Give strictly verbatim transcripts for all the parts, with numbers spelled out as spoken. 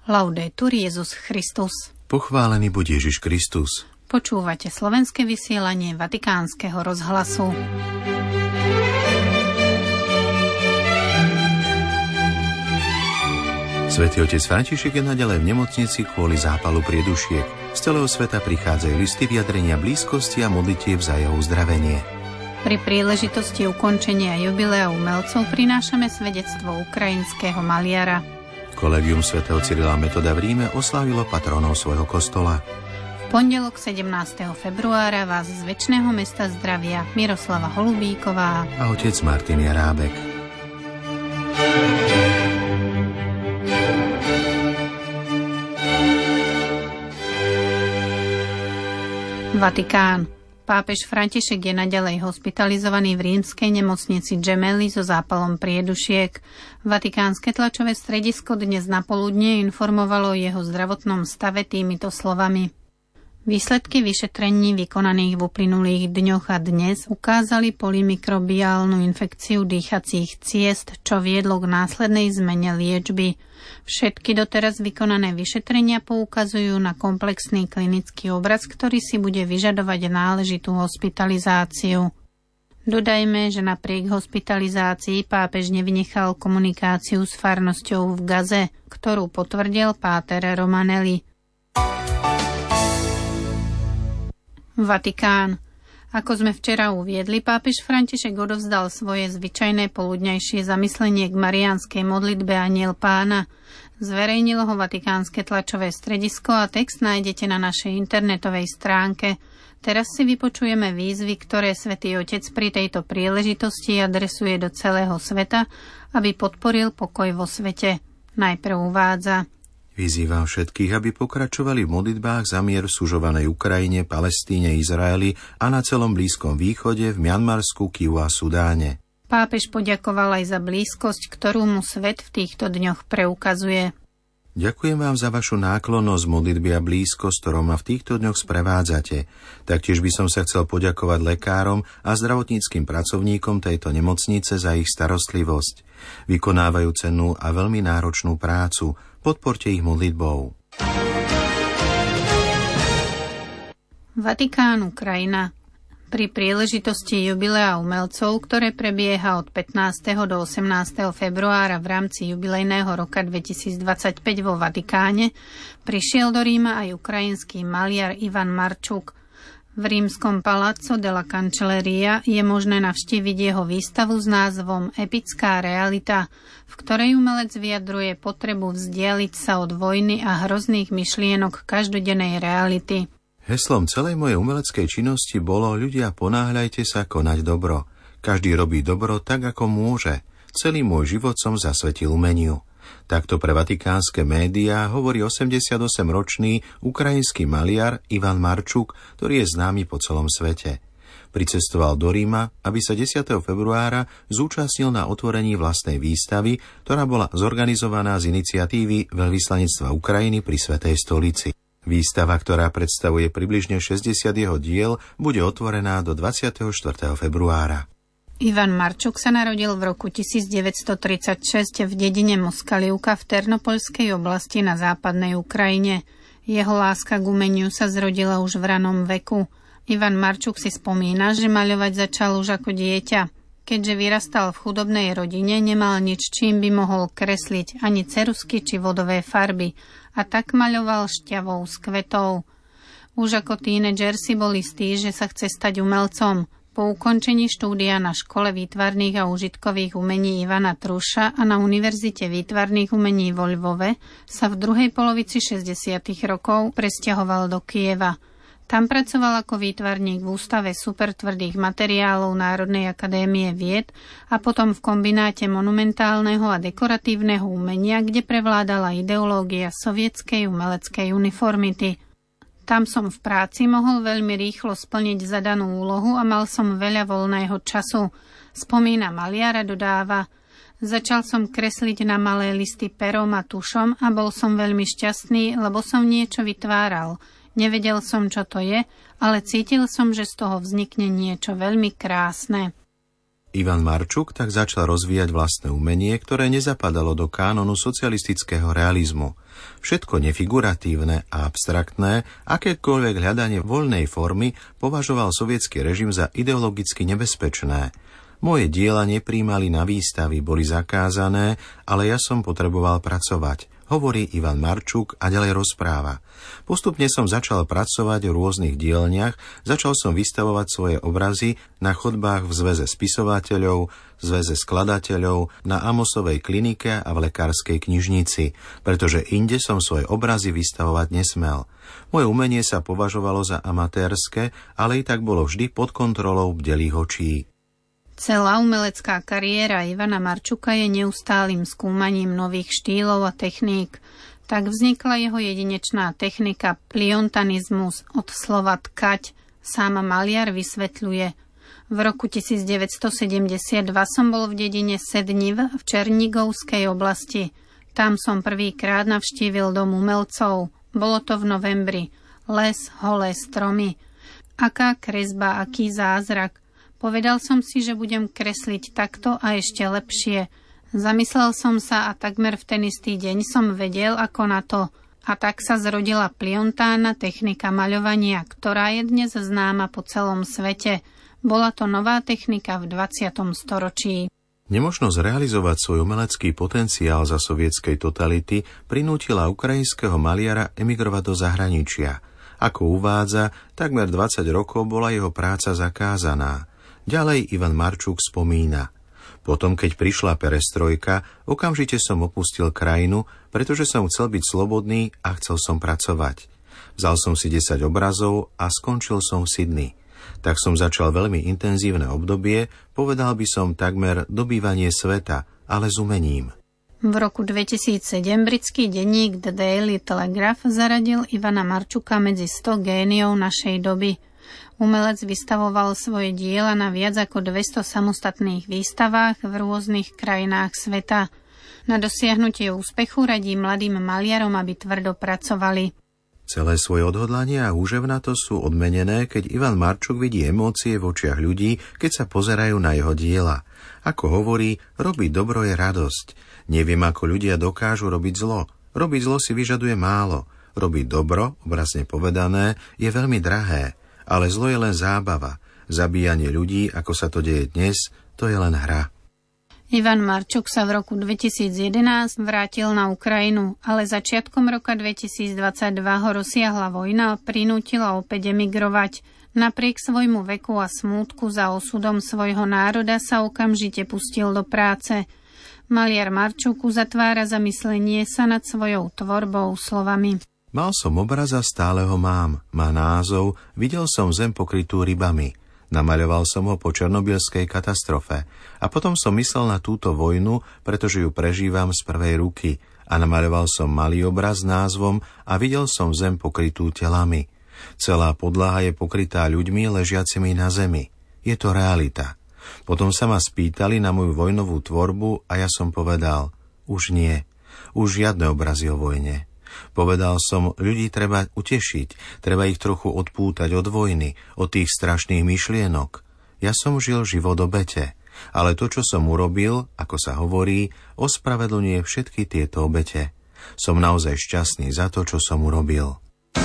Laudetur Jesus Christus. Pochválený buď Ježiš Kristus. Počúvate slovenské vysielanie Vatikánskeho rozhlasu. Svätý otec František je naďalej v nemocnici kvôli zápalu priedušiek. Z celého sveta prichádzajú listy vyjadrenia blízkosti a modlitieb za jeho uzdravenie. Pri príležitosti ukončenia jubilea umelcov prinášame svedectvo ukrajinského maliara. Kolegium svätého Cyrila Metoda v Ríme oslávilo patronov svojho kostola. V pondelok sedemnásteho februára vás z Večného mesta zdravia Miroslava Holubíková a otec Martin Jarábek. Vatikán. Pápež František je naďalej hospitalizovaný v rímskej nemocnici Gemelli so zápalom priedušiek. Vatikánske tlačové stredisko dnes napoludne informovalo o jeho zdravotnom stave týmito slovami. Výsledky vyšetrení vykonaných v uplynulých dňoch a dnes ukázali polymikrobiálnu infekciu dýchacích ciest, čo viedlo k následnej zmene liečby. Všetky doteraz vykonané vyšetrenia poukazujú na komplexný klinický obraz, ktorý si bude vyžadovať náležitú hospitalizáciu. Dodajme, že napriek hospitalizácii pápež nevynechal komunikáciu s farnosťou v Gaze, ktorú potvrdil páter Romanelli. Vatikán. Ako sme včera uviedli, pápež František odovzdal svoje zvyčajné poludňajšie zamyslenie k mariánskej modlitbe Anjel Pána. Zverejnilo ho vatikánske tlačové stredisko a text nájdete na našej internetovej stránke. Teraz si vypočujeme výzvy, ktoré Svätý Otec pri tejto príležitosti adresuje do celého sveta, aby podporil pokoj vo svete. Najprv uvádza: Vyzývam všetkých, aby pokračovali v modlitbách za mier v sužovanej Ukrajine, Palestíne, Izraeli a na celom Blízkom východe, v Mianmarsku, Kivu a Sudáne. Pápež poďakoval aj za blízkosť, ktorú mu svet v týchto dňoch preukazuje. Ďakujem vám za vašu náklonnosť modlitby a blízkosť, ktorou ma v týchto dňoch sprevádzate. Taktiež by som sa chcel poďakovať lekárom a zdravotníckym pracovníkom tejto nemocnice za ich starostlivosť. Vykonávajú cennú a veľmi náročnú prácu. Podporte ich modlitbou. Vatikán, Ukrajina. Pri príležitosti jubilea umelcov, ktoré prebieha od pätnásteho do osemnásteho februára v rámci jubilejného roka dvetisícdvadsaťpäť vo Vatikáne, prišiel do Ríma aj ukrajinský maliar Ivan Marčuk. V rímskom Palazzo della Cancelleria je možné navštíviť jeho výstavu s názvom Epická realita, v ktorej umelec vyjadruje potrebu vzdialiť sa od vojny a hrozných myšlienok každodennej reality. Heslom celej mojej umeleckej činnosti bolo: ľudia, ponáhľajte sa konať dobro. Každý robí dobro tak, ako môže. Celý môj život som zasvetil umeniu. Takto pre vatikánske médiá hovorí osemdesiatosemročný ukrajinský maliar Ivan Marčuk, ktorý je známy po celom svete. Pricestoval do Ríma, aby sa desiateho februára zúčastnil na otvorení vlastnej výstavy, ktorá bola zorganizovaná z iniciatívy Veľvyslanectva Ukrajiny pri Svätej stolici. Výstava, ktorá predstavuje približne šesťdesiat jeho diel, bude otvorená do dvadsiateho štvrtého februára. Ivan Marčuk sa narodil v roku tisícdeväťstotridsaťšesť v dedine Moskaliuka v Ternopolskej oblasti na západnej Ukrajine. Jeho láska k umeniu sa zrodila už v ranom veku. Ivan Marčuk si spomína, že maľovať začal už ako dieťa. Keďže vyrastal v chudobnej rodine, nemal nič, čím by mohol kresliť, ani ceruzky či vodové farby, a tak maľoval šťavou z kvetov. Už ako tínedžer si bol istý, že sa chce stať umelcom. Po ukončení štúdia na škole výtvarných a užitkových umení Ivana Truša a na Univerzite výtvarných umení vo Lvove sa v druhej polovici šesťdesiatych rokov presťahoval do Kieva. Tam pracoval ako výtvarník v Ústave supertvrdých materiálov Národnej akadémie vied a potom v kombináte monumentálneho a dekoratívneho umenia, kde prevládala ideológia sovietskej umeleckej uniformity. Tam som v práci mohol veľmi rýchlo splniť zadanú úlohu a mal som veľa voľného času. Spomína maliar a dodáva: Začal som kresliť na malé listy perom a tušom a bol som veľmi šťastný, lebo som niečo vytváral. Nevedel som, čo to je, ale cítil som, že z toho vznikne niečo veľmi krásne. Ivan Marčuk tak začal rozvíjať vlastné umenie, ktoré nezapadalo do kánonu socialistického realizmu. Všetko nefiguratívne a abstraktné, akékoľvek hľadanie voľnej formy považoval sovietský režim za ideologicky nebezpečné. Moje diela nepríjmali na výstavy, boli zakázané, ale ja som potreboval pracovať, hovorí Ivan Marčuk a ďalej rozpráva. Postupne som začal pracovať v rôznych dielniach, začal som vystavovať svoje obrazy na chodbách v Zväze spisovateľov, Zväze skladateľov, na Amosovej klinike a v lekárskej knižnici, pretože inde som svoje obrazy vystavovať nesmel. Moje umenie sa považovalo za amatérske, ale i tak bolo vždy pod kontrolou bdelých očí. Celá umelecká kariéra Ivana Marčuka je neustálym skúmaním nových štýlov a techník. Tak vznikla jeho jedinečná technika pliontanizmus od slova tkať. Sám maliar vysvetľuje. V roku devätnásťstosedemdesiatdva som bol v dedine Sedniv v Černigovskej oblasti. Tam som prvýkrát navštívil dom umelcov. Bolo to v novembri. Les, holé stromy. Aká kresba, aký zázrak. Povedal som si, že budem kresliť takto a ešte lepšie. Zamyslel som sa a takmer v ten istý deň som vedel, ako na to. A tak sa zrodila pliontána, technika maľovania, ktorá je dnes známa po celom svete. Bola to nová technika v dvadsiatom storočí. Nemožnosť realizovať svoj umelecký potenciál za sovietskej totality prinútila ukrajinského maliara emigrovať do zahraničia. Ako uvádza, takmer dvadsať rokov bola jeho práca zakázaná. Ďalej Ivan Marčuk spomína. Potom, keď prišla perestrojka, okamžite som opustil krajinu, pretože som chcel byť slobodný a chcel som pracovať. Vzal som si desať obrazov a skončil som v Sydney. Tak som začal veľmi intenzívne obdobie, povedal by som takmer dobývanie sveta, ale s umením. V roku dvetisícsedem britský denník The Daily Telegraph zaradil Ivana Marčuka medzi sto géniov našej doby. Umelec vystavoval svoje diela na viac ako dvesto samostatných výstavách v rôznych krajinách sveta. Na dosiahnutie úspechu radí mladým maliarom, aby tvrdo pracovali. Celé svoje odhodlanie a úževnatosť sú odmenené, keď Ivan Marčuk vidí emócie v očiach ľudí, keď sa pozerajú na jeho diela. Ako hovorí, robiť dobro je radosť. Neviem, ako ľudia dokážu robiť zlo. Robiť zlo si vyžaduje málo. Robiť dobro, obrazne povedané, je veľmi drahé. Ale zlo je len zábava. Zabíjanie ľudí, ako sa to deje dnes, to je len hra. Ivan Marčuk sa v roku dvetisícjedenásť vrátil na Ukrajinu, ale začiatkom roka dvetisícdvadsaťdva ho rozsiahla vojna a prinútila opäť emigrovať. Napriek svojmu veku a smútku za osudom svojho národa sa okamžite pustil do práce. Maliar Marčuk uzatvára zamyslenie sa nad svojou tvorbou slovami. Mal som obraz a stále ho mám. Má názov Videl som zem pokrytú rybami. Namaľoval som ho po černobylskej katastrofe. A potom som myslel na túto vojnu, pretože ju prežívam z prvej ruky. A namaľoval som malý obraz s názvom A videl som zem pokrytú telami. Celá podlaha je pokrytá ľuďmi ležiacimi na zemi. Je to realita. Potom sa ma spýtali na moju vojnovú tvorbu a ja som povedal, už nie. Už žiadne obrazy o vojne. Povedal som, ľudí treba utešiť, treba ich trochu odpútať od vojny, od tých strašných myšlienok. Ja som žil život obete, ale to, čo som urobil, ako sa hovorí, ospravedlňuje všetky tieto obete. Som naozaj šťastný za to, čo som urobil.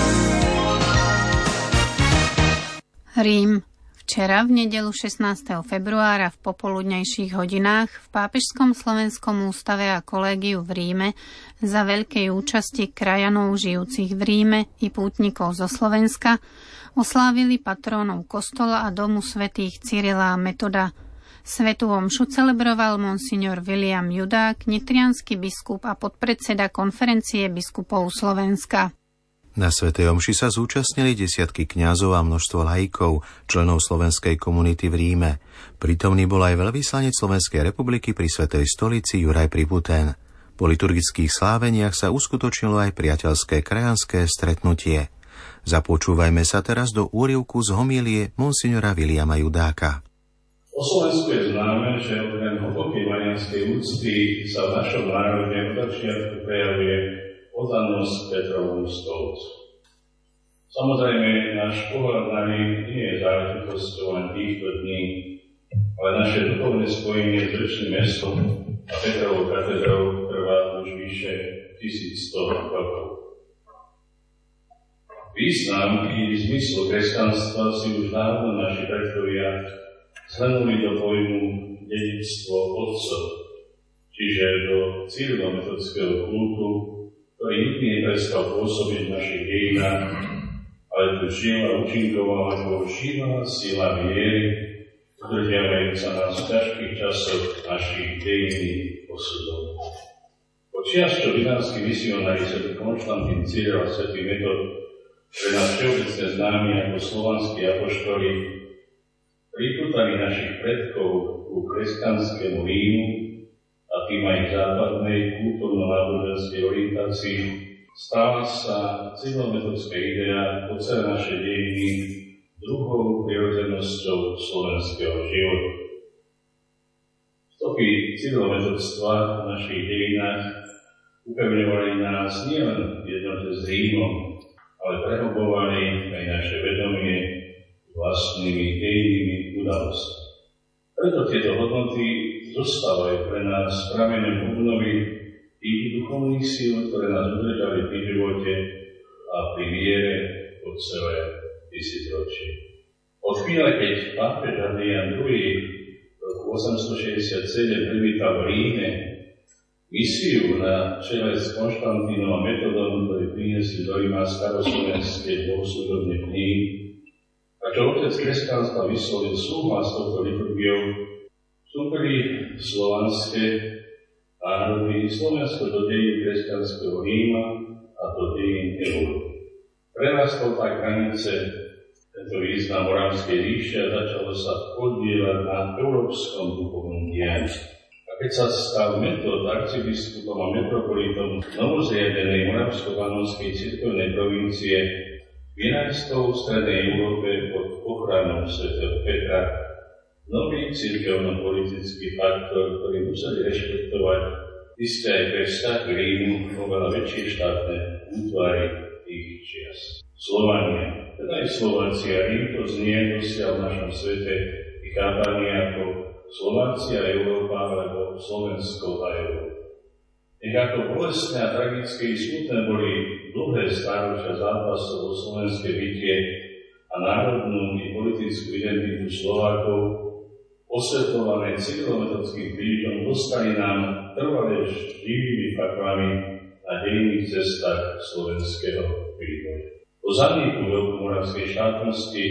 Rím. Včera, v nedeľu šestnásteho februára v popoludnejších hodinách v Pápežskom slovenskom ústave a kolégiu v Ríme za veľkej účasti krajanov žijúcich v Ríme i pútnikov zo Slovenska oslávili patrónov kostola a domu svätých Cyrila a Metoda. Svätú omšu celebroval monsignor William Judák, nitriansky biskup a podpredseda konferencie biskupov Slovenska. Na svätej omši sa zúčastnili desiatky kňazov a množstvo laikov, členov slovenskej komunity v Ríme. Prítomný bol aj veľvyslanec Slovenskej republiky pri Svätej stolici Juraj Pributen. Po liturgických sláveniach sa uskutočnilo aj priateľské krajanské stretnutie. Započúvajme sa teraz do úryvku z homílie monsignora Williama Judáka. O Slovensku je známe, že okrem hlbokej mariánskej úcty sa v našom národe od začiatku prejavuje oddanosť Petrovu stolcu. Samozrejme, náš pohľad na ňu nie je záležitosťou len týchto dní, Ale naše duchovné spojenie s večným mestom a Petrovou katedrou trvá už vyše tisícsto rokov. Význam i zmysel kresťanstva si už dávno naši predkovia zhrnuli do pojmu dedičstvo otcov, čiže do cyrilo-metodského kultu, ktorý nikdy neprestal pôsobiť v našich dejinách, ale tu žil a účinkoval ako živá sila viery, udržiavajúca nás v ťažkých časoch našich dejinných osudov. Počias, čo vinársky misionári svätý Konštantín, Cyril a svätý Metod, pre nás všeobecne známi ako slovanskí apoštoli, pripútali našich predkov ku kresťanskému Rímu a tým aj k západnej kultúrno-náboženskej orientácii, stala sa cyrilometodské idea po celé naše dejiny druhou prirodzenosťou slovenského života. Stopy cyrilometodstva v našich dejinách upevňovali nás nielen v jednote s Rímom, ale prehlbovali aj naše vedomie vlastnými dejnými udalosťami. Preto tieto hodnoty zostávajú pre nás prameňom obnovy tých duchovných síl, ktoré nás udržali pri živote a pri viere po celé tisícročie. Od chvíle, keď pápež Adrián druhý v roku osemstošesťdesiatsedem privítal v Ríme misiu na čele s Konštantínom a Metodom, ktorí priniesli do Ríma staroslovenské bohoslužobné knihy, a čo otec kresťanstva vyslovil súhlas s touto liturgiou, vstúpili slovanské národy Slovensko do dejín kresťanského Ríma a do dejín Európy. Prerastol tak hranice tento význam Moravskej ríše a začalo sa podieľať na európskom duchovnom dianí. Keď sa stal Metod arcibiskupom a metropolitom novozriadenej Moravsko-Banonskej cirkevnej provincie, vynajstou v strednej Európe pod ochranou svätého Petra, nový cirkevno-politický faktor, ktorý museli rešpektovať isté aj pre vzťah k Rímu oveľa väčšie štátne útvary tých čias. Slovania, teda aj Slováci a Rím, to znie dosiaľ v našom svete i chápaní ako Slováci a Európa, alebo Slovensko a Európa. Nech ako bolestné a tragické i smutné boli dlhé stáročia zápasov o slovenské bytie a národnú i politickú identitu Slovákov, osvetľované cyrilometodským krížom, dostali nám trvalé živými faklami na dejinných cestách slovenského vývoja. Po zaniku veľkomoravskej štátnosti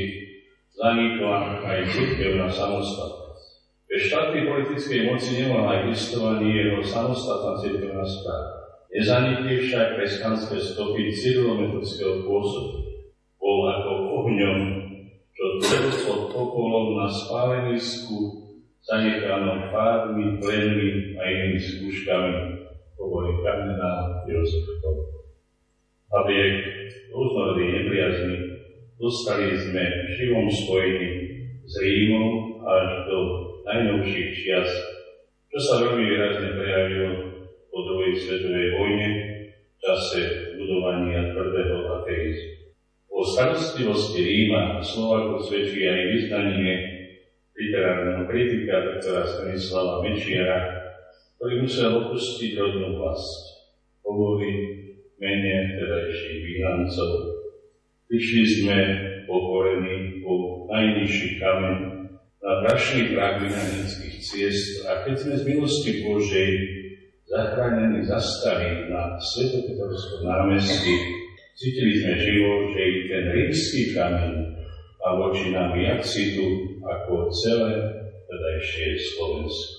zanikla aj cirkevná samostatnosť. Bez štátnej politickej moci nemohla existovať jeho samostatná cirkevná správa. Nezanikli však kresťanské stopy cyrilometodského pôsobu. Bol ako ohňom, čo celosvod popolom na spálenisku zanechanom pádmi, plenmi a inými skúškami, hovorí kardinál Jozef Todt. Napriek rôznorodej nepriazni dostali sme v živom spojení s Rímom až do najnovších čias, čo sa veľmi výrazne prejavilo po druhej svetovej vojne v čase budovania tvrdého ateizmu. O starostlivosti Ríma Slovákov svedčí aj vyznanie literárneho kritika doktora Stanislava Mečiara, ktorý musel opustiť rodnú vlast. Hovorí mene vtedajších výhnancov. Prišli sme pokorení po najnižší kameň na prašný prach vyhnanických ciest a keď sme z milosti Božej zachránení zastali na Svätopetorskom námestí, cítili sme živo, že i ten rímsky kameň má voči nám viac citu ako celé vtedajšie Slovensko.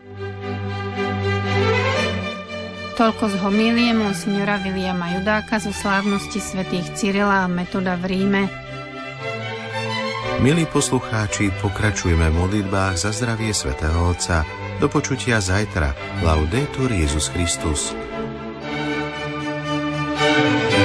Toľko z homílie monsignora Viliama Judáka zo slávnosti svätých Cyrila a Metoda v Ríme. Milí poslucháči, pokračujeme v modlitbách za zdravie svätého Otca. Do počutia zajtra. Laudetur Jesus Christus.